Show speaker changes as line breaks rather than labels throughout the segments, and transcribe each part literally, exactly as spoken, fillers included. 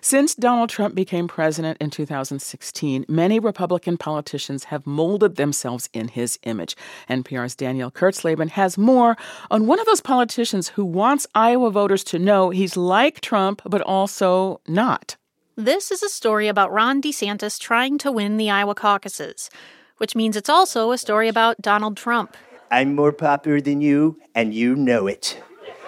Since Donald Trump became president in two thousand sixteen, many Republican politicians have molded themselves in his image. N P R's Danielle Kurtzleben has more on one of those politicians who wants Iowa voters to know he's like Trump, but also not.
This is a story about Ron DeSantis trying to win the Iowa caucuses, which means it's also a story about Donald Trump.
I'm more popular than you, and you know it.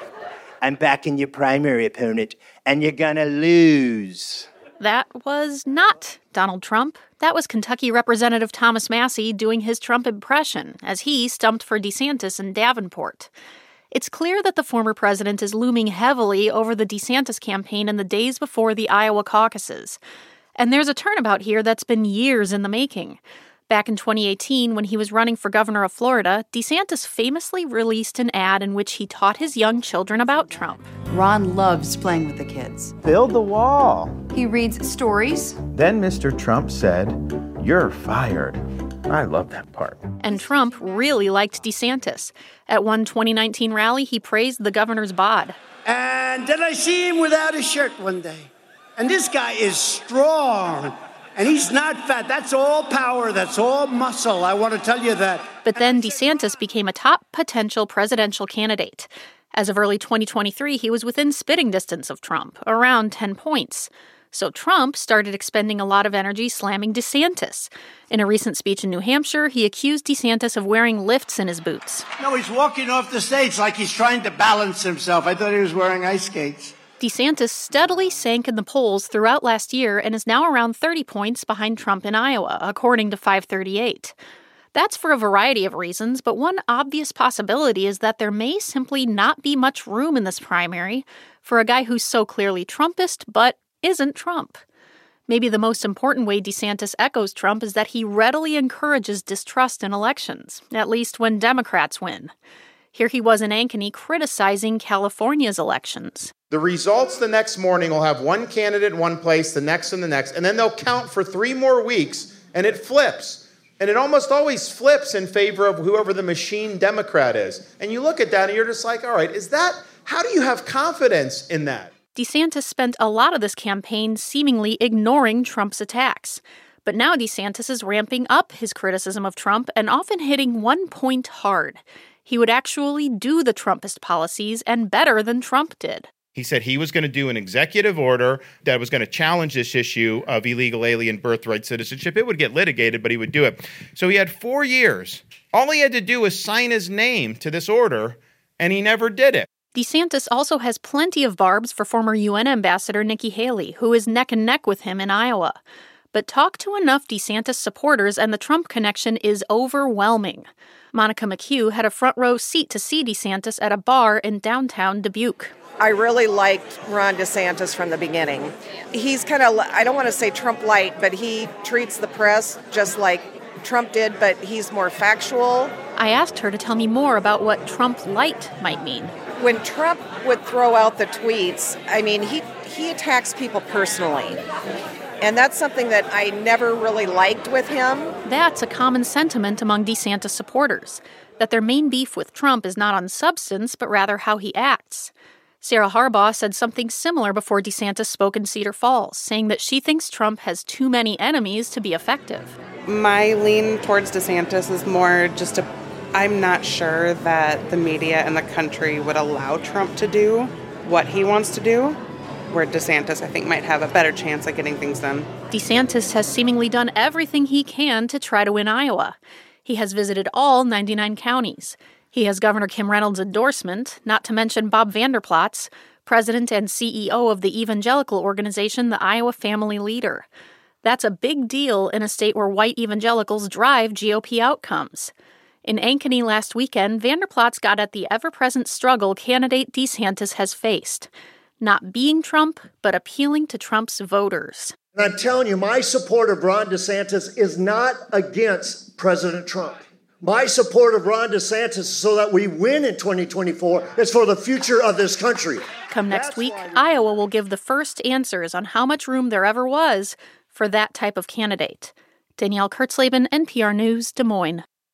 I'm backing your primary opponent, and you're gonna lose.
That was not Donald Trump. That was Kentucky Representative Thomas Massie doing his Trump impression as he stumped for DeSantis in Davenport. It's clear that the former president is looming heavily over the DeSantis campaign in the days before the Iowa caucuses. And there's a turnabout here that's been years in the making. Back in twenty eighteen, when he was running for governor of Florida, DeSantis famously released an ad in which he taught his young children about Trump.
Ron loves playing with the kids.
Build the wall.
He reads stories.
Then Mister Trump said, "You're fired." I love that part.
And Trump really liked DeSantis. At one twenty nineteen rally, he praised the governor's bod.
And then I see him without a shirt one day. And this guy is strong. And he's not fat. That's all power. That's all muscle. I want to tell you that.
But then DeSantis became a top potential presidential candidate. As of early twenty twenty-three, he was within spitting distance of Trump, around ten points. So Trump started expending a lot of energy slamming DeSantis. In a recent speech in New Hampshire, he accused DeSantis of wearing lifts in his boots.
No, he's walking off the stage like he's trying to balance himself. I thought he was wearing ice skates.
DeSantis steadily sank in the polls throughout last year and is now around thirty points behind Trump in Iowa, according to five thirty-eight. That's for a variety of reasons, but one obvious possibility is that there may simply not be much room in this primary for a guy who's so clearly Trumpist but isn't Trump. Maybe the most important way DeSantis echoes Trump is that he readily encourages distrust in elections, at least when Democrats win. Here he was in Ankeny criticizing California's elections.
The results the next morning will have one candidate in one place, the next and the next, and then they'll count for three more weeks, and it flips. And it almost always flips in favor of whoever the machine Democrat is. And you look at that and you're just like, all right, is that, how do you have confidence in that?
DeSantis spent a lot of this campaign seemingly ignoring Trump's attacks. But now DeSantis is ramping up his criticism of Trump and often hitting one point hard. He would actually do the Trumpist policies and better than Trump did.
He said he was going to do an executive order that was going to challenge this issue of illegal alien birthright citizenship. It would get litigated, but he would do it. So he had four years. All he had to do was sign his name to this order, and he never did it.
DeSantis also has plenty of barbs for former U N Ambassador Nikki Haley, who is neck and neck with him in Iowa. But talk to enough DeSantis supporters and the Trump connection is overwhelming. Monica McHugh had a front row seat to see DeSantis at a bar in downtown Dubuque.
I really liked Ron DeSantis from the beginning. He's kind of, I don't want to say Trump light, but he treats the press just like Trump did, but he's more factual.
I asked her to tell me more about what Trump light might mean.
When Trump would throw out the tweets, I mean, he, he attacks people personally. And that's something that I never really liked with him.
That's a common sentiment among DeSantis supporters, that their main beef with Trump is not on substance, but rather how he acts. Sarah Harbaugh said something similar before DeSantis spoke in Cedar Falls, saying that she thinks Trump has too many enemies to be effective.
My lean towards DeSantis is more just a, I'm not sure that the media and the country would allow Trump to do what he wants to do, where DeSantis, I think, might have a better chance at getting things done.
DeSantis has seemingly done everything he can to try to win Iowa. He has visited all ninety-nine counties. He has Governor Kim Reynolds' endorsement, not to mention Bob Vander Plaats, president and C E O of the evangelical organization, the Iowa Family Leader. That's a big deal in a state where white evangelicals drive G O P outcomes. In Ankeny last weekend, Vander Plaats got at the ever-present struggle candidate DeSantis has faced. Not being Trump, but appealing to Trump's voters.
And I'm telling you, my support of Ron DeSantis is not against President Trump. My support of Ron DeSantis so that we win in twenty twenty-four is for the future of this country.
Come next week, Iowa will give the first answers on how much room there ever was for that type of candidate. Danielle Kurtzleben, N P R News, Des Moines.